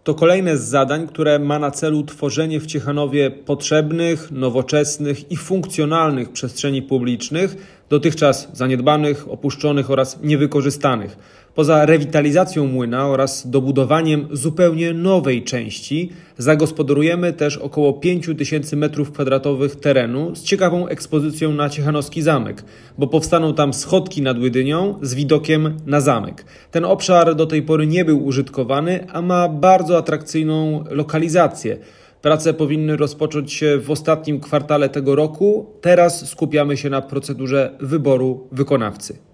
To kolejne z zadań, które ma na celu tworzenie w Ciechanowie potrzebnych, nowoczesnych i funkcjonalnych przestrzeni publicznych, dotychczas zaniedbanych, opuszczonych oraz niewykorzystanych. Poza rewitalizacją młyna oraz dobudowaniem zupełnie nowej części zagospodarujemy też około 5000 m2 terenu z ciekawą ekspozycją na ciechanowski zamek, bo powstaną tam schodki nad Łydynią z widokiem na zamek. Ten obszar do tej pory nie był użytkowany, a ma bardzo atrakcyjną lokalizację. Prace powinny rozpocząć się w ostatnim kwartale tego roku. Teraz skupiamy się na procedurze wyboru wykonawcy.